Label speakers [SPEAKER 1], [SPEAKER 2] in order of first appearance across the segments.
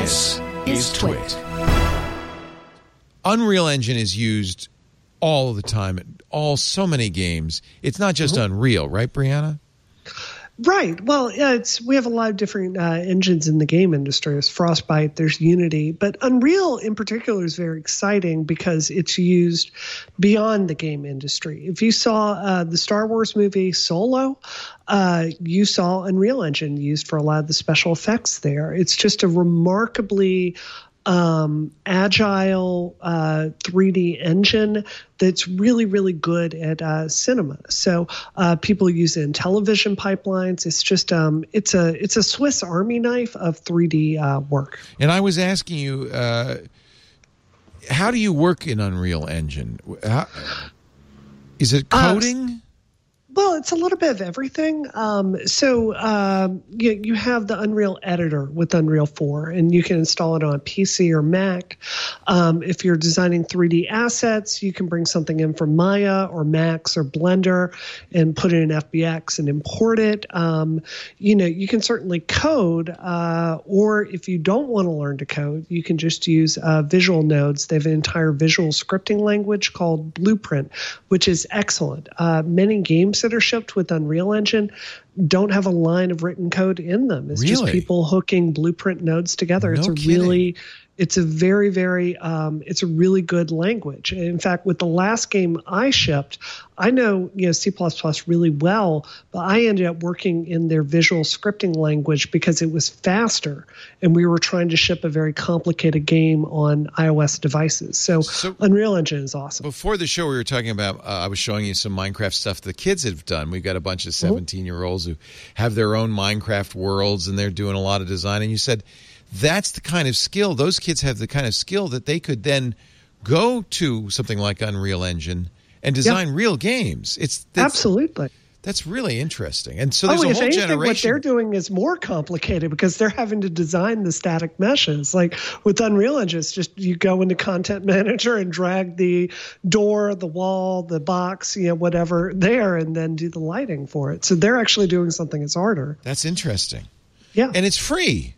[SPEAKER 1] This is Twit.
[SPEAKER 2] Unreal Engine is used all the time in so many games. It's not just Unreal, right, Brianna?
[SPEAKER 3] Right. Well, we have a lot of different engines in the game industry. There's Frostbite, there's Unity, but Unreal in particular is very exciting because it's used beyond the game industry. If you saw the Star Wars movie Solo, you saw Unreal Engine used for a lot of the special effects there. It's just a remarkably agile 3D engine that's really, really good at cinema. So people use it in television pipelines. It's just it's a Swiss Army knife of 3D work.
[SPEAKER 2] And I was asking you, how do you work in Unreal Engine? Is it coding?
[SPEAKER 3] Well, it's a little bit of everything. You have the Unreal Editor with Unreal 4, and you can install it on PC or Mac. If you're designing 3D assets, you can bring something in from Maya or Max or Blender and put it in FBX and import it. You can certainly code, or if you don't want to learn to code, you can just use visual nodes. They have an entire visual scripting language called Blueprint, which is excellent. Many games that are shipped with Unreal Engine don't have a line of written code in them. It's just people hooking Blueprint nodes together. It's a very, very, it's a really good language. In fact, with the last game I shipped, I know C++ really well, but I ended up working in their visual scripting language because it was faster, and we were trying to ship a very complicated game on iOS devices. So Unreal Engine is awesome.
[SPEAKER 2] Before the show, we were talking about, I was showing you some Minecraft stuff the kids have done. We've got a bunch of 17-year-olds who have their own Minecraft worlds, and they're doing a lot of design. And you said, that's the kind of skill, those kids have the kind of skill that they could then go to something like Unreal Engine and design real games.
[SPEAKER 3] Absolutely.
[SPEAKER 2] That's really interesting. And so there's a whole generation.
[SPEAKER 3] What they're doing is more complicated because they're having to design the static meshes. Like with Unreal Engine, it's just you go into Content Manager and drag the door, the wall, the box, whatever there, and then do the lighting for it. So they're actually doing something that's harder.
[SPEAKER 2] That's interesting.
[SPEAKER 3] Yeah.
[SPEAKER 2] And it's free.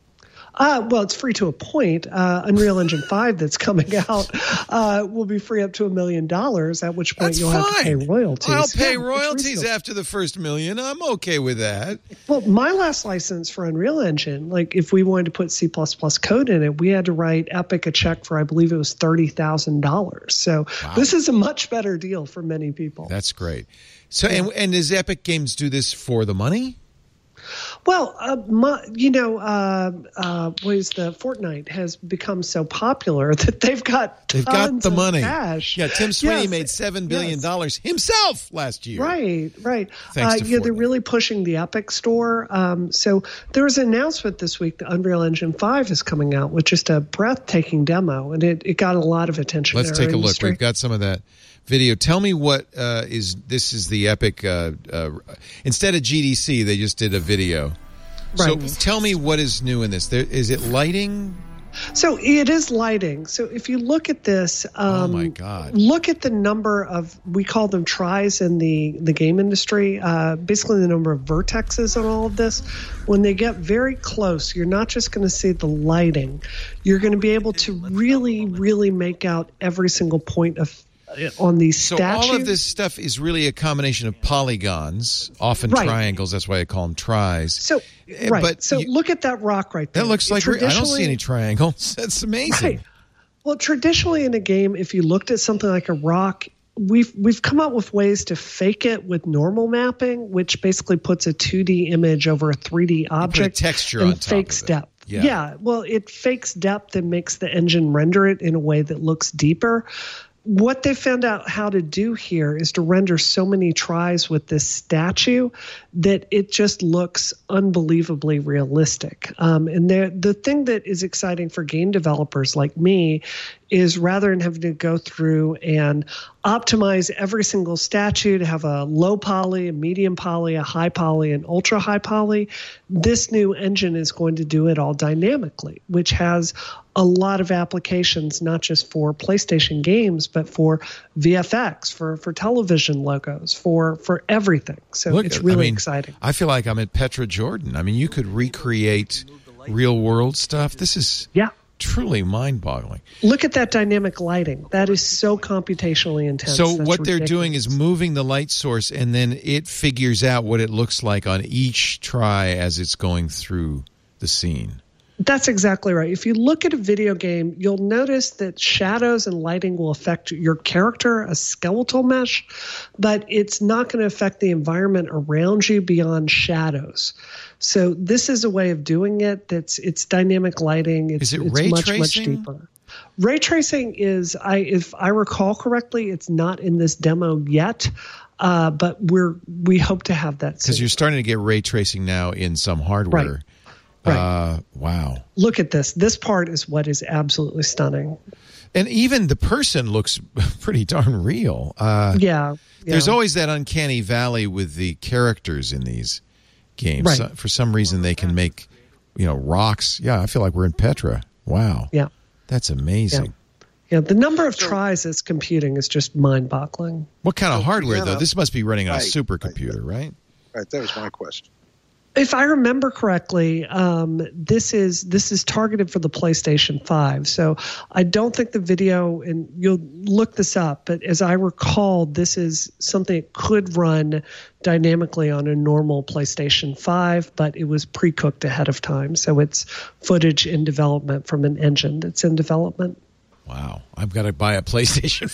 [SPEAKER 3] Well, it's free to a point. Unreal Engine 5 that's coming out will be free up to $1 million, at which point you'll have to pay royalties.
[SPEAKER 2] I'll pay royalties after the first $1 million. I'm okay with that.
[SPEAKER 3] Well, my last license for Unreal Engine, like if we wanted to put C++ code in it, we had to write Epic a check for, I believe it was $30,000. So This is a much better deal for many people.
[SPEAKER 2] That's great. So, and does Epic Games do this for the money?
[SPEAKER 3] Well, Fortnite has become so popular that they've got the
[SPEAKER 2] money.
[SPEAKER 3] Cash.
[SPEAKER 2] Yeah, Tim Sweeney made $7 billion himself last year.
[SPEAKER 3] Right.
[SPEAKER 2] Thanks to Fortnite.
[SPEAKER 3] They're really pushing the Epic Store. So there was an announcement this week that Unreal Engine 5 is coming out with just a breathtaking demo, and it got a lot of attention.
[SPEAKER 2] Let's take a look. We've got some of that video. Tell me what is the Epic instead of GDC, they just did a video. Right. So tell me what is new in this. Is it lighting?
[SPEAKER 3] So it is lighting. So if you look at this,
[SPEAKER 2] oh my God,
[SPEAKER 3] look at the number of, we call them tries in the game industry, basically the number of vertexes on all of this. When they get very close, you're not just going to see the lighting. You're going to be able to really, really make out every single point on these statues.
[SPEAKER 2] So all of this stuff is really a combination of polygons, often triangles. That's why I call them tries.
[SPEAKER 3] So look at that rock right there.
[SPEAKER 2] That looks like I don't see any triangles. That's amazing. Right.
[SPEAKER 3] Well, traditionally in a game, if you looked at something like a rock, we've come up with ways to fake it with normal mapping, which basically puts a 2D image over a 3D object.
[SPEAKER 2] Put a texture
[SPEAKER 3] and
[SPEAKER 2] on top
[SPEAKER 3] fakes
[SPEAKER 2] of it.
[SPEAKER 3] depth. Yeah. Well, it fakes depth and makes the engine render it in a way that looks deeper. What they found out how to do here is to render so many tries with this statue that it just looks unbelievably realistic. And the thing that is exciting for game developers like me is rather than having to go through and optimize every single statue to have a low poly, a medium poly, a high poly, and ultra high poly, this new engine is going to do it all dynamically, which has a lot of applications, not just for PlayStation games, but for VFX, for television logos, for everything. So it's really exciting.
[SPEAKER 2] I feel like I'm at Petra Jordan. I mean, you could recreate real world stuff. This is
[SPEAKER 3] Yeah.
[SPEAKER 2] truly mind-boggling.
[SPEAKER 3] Look at that dynamic lighting. That is so computationally intense.
[SPEAKER 2] So
[SPEAKER 3] That's
[SPEAKER 2] what they're
[SPEAKER 3] ridiculous.
[SPEAKER 2] doing is moving the light source, and then it figures out what it looks like on each try as it's going through the scene.
[SPEAKER 3] That's exactly right. If you look at a video game, you'll notice that shadows and lighting will affect your character, a skeletal mesh, but it's not going to affect the environment around you beyond shadows. So this is a way of doing it. It's dynamic lighting.
[SPEAKER 2] Is it
[SPEAKER 3] it's
[SPEAKER 2] ray
[SPEAKER 3] much
[SPEAKER 2] tracing?
[SPEAKER 3] deeper. Ray tracing is, if I recall correctly, it's not in this demo yet, but we hope to have that soon.
[SPEAKER 2] Because you're starting to get ray tracing now in some hardware.
[SPEAKER 3] Right.
[SPEAKER 2] Wow.
[SPEAKER 3] Look at this. This part is what is absolutely stunning.
[SPEAKER 2] And even the person looks pretty darn real.
[SPEAKER 3] Yeah.
[SPEAKER 2] There's always that uncanny valley with the characters in these games.
[SPEAKER 3] Right.
[SPEAKER 2] So, for some reason, they can make, rocks. Yeah, I feel like we're in Petra. Wow.
[SPEAKER 3] Yeah.
[SPEAKER 2] That's amazing.
[SPEAKER 3] Yeah, the number of tries it's computing is just mind-boggling.
[SPEAKER 2] What kind of hardware,
[SPEAKER 1] yeah,
[SPEAKER 2] though? This must be running on a
[SPEAKER 1] right,
[SPEAKER 2] supercomputer, right?
[SPEAKER 1] Right, that was my question.
[SPEAKER 3] If I remember correctly, this is targeted for the PlayStation 5. So I don't think the video, and you'll look this up, but as I recall, this is something that could run dynamically on a normal PlayStation 5, but it was pre-cooked ahead of time. So it's footage in development from an engine that's in development.
[SPEAKER 2] Wow. I've got to buy a PlayStation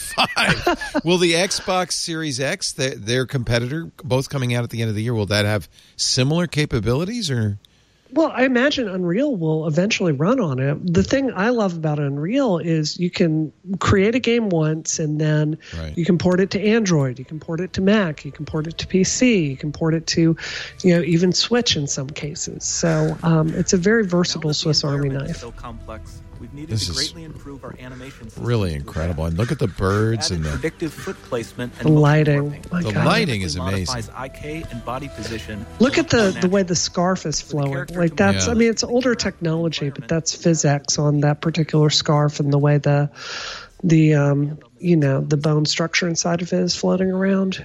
[SPEAKER 2] 5. Will the Xbox Series X, their competitor, both coming out at the end of the year, will that have similar capabilities? Or?
[SPEAKER 3] Well, I imagine Unreal will eventually run on it. The thing I love about Unreal is you can create a game once and then you can port it to Android, you can port it to Mac, you can port it to PC, you can port it to, even Switch in some cases. So it's a very versatile Swiss Army knife.
[SPEAKER 4] So complex. We've needed
[SPEAKER 2] This
[SPEAKER 4] to
[SPEAKER 2] is
[SPEAKER 4] greatly improve our animation systems
[SPEAKER 2] really
[SPEAKER 4] to
[SPEAKER 2] incredible.
[SPEAKER 4] adapt.
[SPEAKER 2] And look at the birds and the
[SPEAKER 4] predictive foot placement and
[SPEAKER 3] The lighting.
[SPEAKER 4] warping.
[SPEAKER 3] My
[SPEAKER 2] The
[SPEAKER 3] God.
[SPEAKER 2] lighting is
[SPEAKER 4] Modifies
[SPEAKER 2] amazing.
[SPEAKER 4] IK and body position.
[SPEAKER 3] Look at the
[SPEAKER 4] Natural.
[SPEAKER 3] way the scarf is flowing.
[SPEAKER 4] character
[SPEAKER 3] Like that's,
[SPEAKER 2] Yeah.
[SPEAKER 3] I mean, it's older technology, but that's physics on that particular scarf and the way the bone structure inside of it is floating around.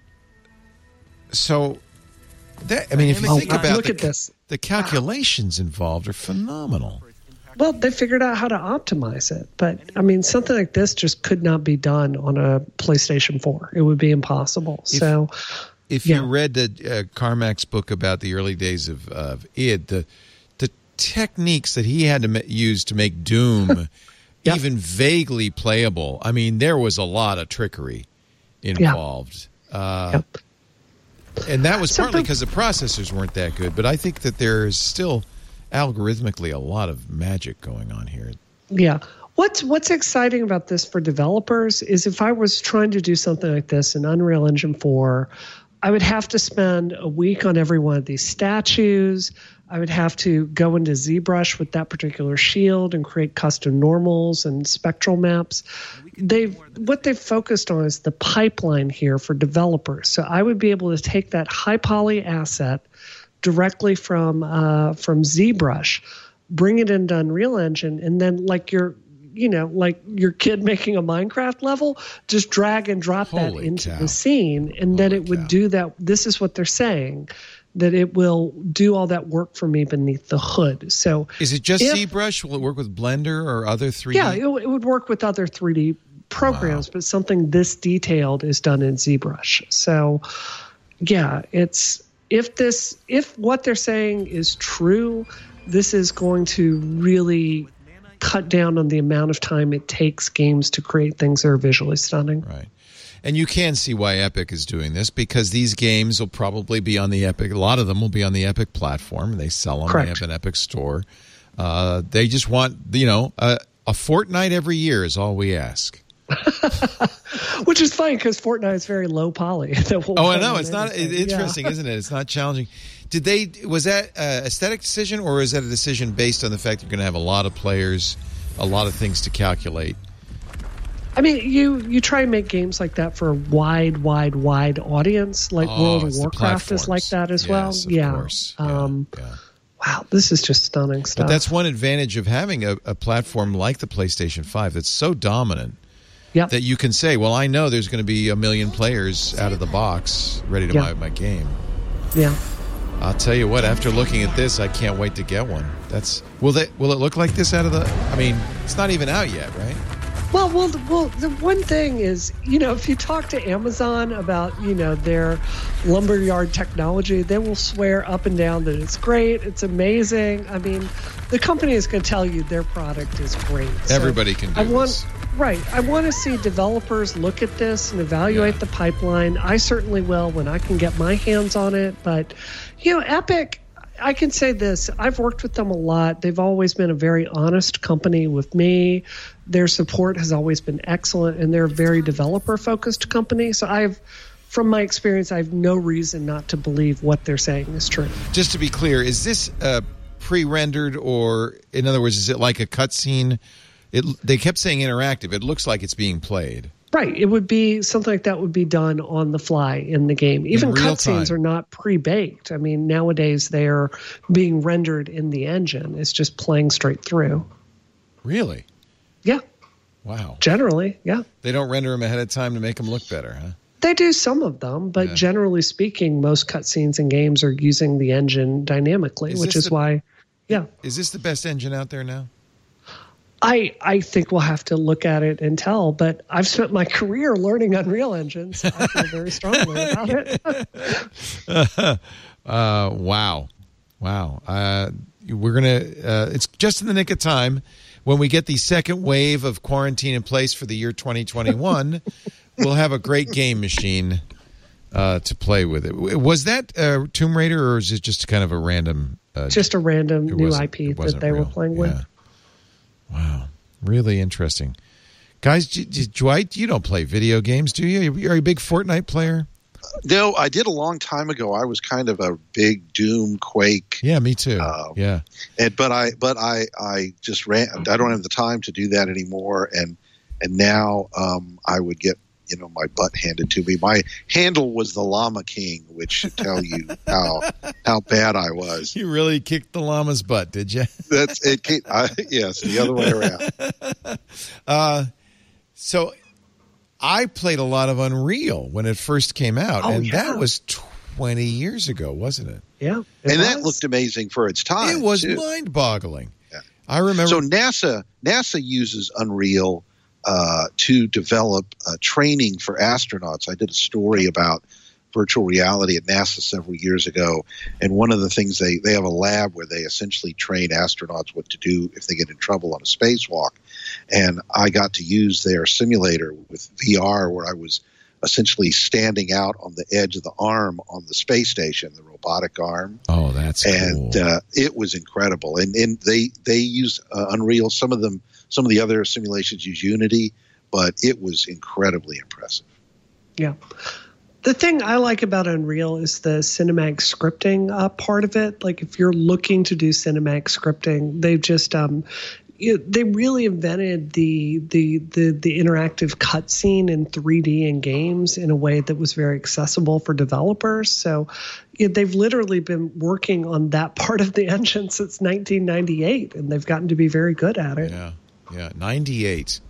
[SPEAKER 2] So, if you think about
[SPEAKER 3] look at this.
[SPEAKER 2] the calculations involved are phenomenal.
[SPEAKER 3] Well, they figured out how to optimize it, but I mean, something like this just could not be done on a PlayStation 4. It would be impossible.
[SPEAKER 2] If you read the Carmack's book about the early days of id, the techniques that he had to use to make Doom even vaguely playable, I mean, there was a lot of trickery involved. And that was partly because the processors weren't that good, but I think that there's still algorithmically a lot of magic going on here.
[SPEAKER 3] Yeah. What's exciting about this for developers is if I was trying to do something like this in Unreal Engine 4, I would have to spend a week on every one of these statues. I would have to go into ZBrush with that particular shield and create custom normals and spectral maps. What they've focused on is the pipeline here for developers. So I would be able to take that high poly asset directly from ZBrush, bring it into Unreal Engine, and then like your kid making a Minecraft level, just drag and drop that into the scene, and then it would do that. This is what they're saying, that it will do all that work for me beneath the hood. So
[SPEAKER 2] is it just ZBrush? Will it work with Blender or other 3D?
[SPEAKER 3] Yeah, it would work with other 3D programs, but something this detailed is done in ZBrush. So yeah, if what they're saying is true, this is going to really cut down on the amount of time it takes games to create things that are visually stunning.
[SPEAKER 2] Right. And you can see why Epic is doing this, because these games will probably be on the Epic. A lot of them will be on the Epic platform. They sell them.
[SPEAKER 3] Correct.
[SPEAKER 2] They have an Epic store. They just want, a Fortnite every year is all we ask.
[SPEAKER 3] Which is funny because Fortnite is very low poly.
[SPEAKER 2] I know. It's not interesting, isn't it? It's not challenging. Was that an aesthetic decision, or is that a decision based on the fact you're going to have a lot of players, a lot of things to calculate?
[SPEAKER 3] I mean, you try and make games like that for a wide audience. Like World of Warcraft is like that as well.
[SPEAKER 2] Of course.
[SPEAKER 3] Wow, this is just stunning stuff.
[SPEAKER 2] But that's one advantage of having a platform like the PlayStation 5 that's so dominant.
[SPEAKER 3] Yep.
[SPEAKER 2] That you can say, well, I know there's going to be 1 million players out of the box ready to buy my game.
[SPEAKER 3] Yeah.
[SPEAKER 2] I'll tell you what. After looking at this, I can't wait to get one. Will it look like this out of the? I mean, it's not even out yet, right?
[SPEAKER 3] Well, the one thing is, if you talk to Amazon about, their lumberyard technology, they will swear up and down that it's great, it's amazing. I mean, the company is going to tell you their product is great.
[SPEAKER 2] Everybody can do this.
[SPEAKER 3] Right. I want to see developers look at this and evaluate the pipeline. I certainly will when I can get my hands on it. But, Epic, I can say this. I've worked with them a lot. They've always been a very honest company with me. Their support has always been excellent, and they're a very developer-focused company. So from my experience, I have no reason not to believe what they're saying is true.
[SPEAKER 2] Just to be clear, is this pre-rendered, or, in other words, is it like a cutscene? They kept saying interactive. It looks like it's being played.
[SPEAKER 3] Right. It would be something like that would be done on the fly in the game. Even cutscenes are not pre-baked. I mean, nowadays they are being rendered in the engine. It's just playing straight through.
[SPEAKER 2] Really?
[SPEAKER 3] Yeah.
[SPEAKER 2] Wow.
[SPEAKER 3] Generally, yeah.
[SPEAKER 2] They don't render them ahead of time to make them look better, huh?
[SPEAKER 3] They do some of them, but generally speaking, most cutscenes in games are using the engine dynamically, which is why, yeah.
[SPEAKER 2] Is this the best engine out there now?
[SPEAKER 3] I think we'll have to look at it and tell, but I've spent my career learning Unreal Engine, so I feel very strongly about it.
[SPEAKER 2] Wow. We're going to, it's just in the nick of time. When we get the second wave of quarantine in place for the year 2021, we'll have a great game machine to play with it. Was that Tomb Raider, or is it just kind of a random?
[SPEAKER 3] Just a random new IP that they were playing with.
[SPEAKER 2] Wow, really interesting. Guys, Dwight, you don't play video games, do you? Are you a big Fortnite player?
[SPEAKER 1] No, I did a long time ago. I was kind of a big Doom, Quake.
[SPEAKER 2] Yeah, me too.
[SPEAKER 1] But I just ran. I don't have the time to do that anymore. And now I would get my butt handed to me. My handle was the Llama King, which should tell you how bad I was.
[SPEAKER 2] You really kicked the llama's butt, did you?
[SPEAKER 1] That's it. Yes, the other way around.
[SPEAKER 2] So I played a lot of Unreal when it first came out, that was 20 years ago, wasn't it?
[SPEAKER 3] Yeah,
[SPEAKER 1] that looked amazing for its time.
[SPEAKER 2] It was mind-boggling. Yeah. I remember.
[SPEAKER 1] So NASA uses Unreal to develop training for astronauts. I did a story about virtual reality at NASA several years ago, and one of the things they have a lab where they essentially train astronauts what to do if they get in trouble on a spacewalk. And I got to use their simulator with VR, where I was essentially standing out on the edge of the arm on the space station, the robotic arm.
[SPEAKER 2] Oh, that's cool.
[SPEAKER 1] And it was incredible. And they use Unreal. Some of the other simulations use Unity, but it was incredibly impressive.
[SPEAKER 3] Yeah. The thing I like about Unreal is the cinematic scripting part of it. Like, if you're looking to do cinematic scripting, they've just they really invented the interactive cutscene in 3D in games in a way that was very accessible for developers. So they've literally been working on that part of the engine since 1998, and they've gotten to be very good at it.
[SPEAKER 2] Yeah, 98.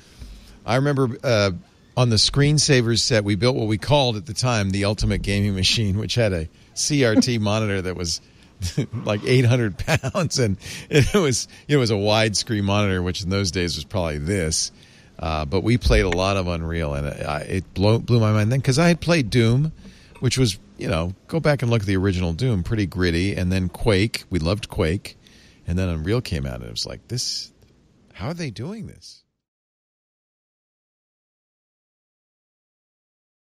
[SPEAKER 2] I remember on the Screensavers set, we built what we called at the time the Ultimate Gaming Machine, which had a CRT monitor that was like 800 pounds, and it was a widescreen monitor, which in those days was probably this. But we played a lot of Unreal, and it blew my mind then, because I had played Doom, which was, go back and look at the original Doom, pretty gritty, and then Quake. We loved Quake, and then Unreal came out, and it was like, how are they doing this?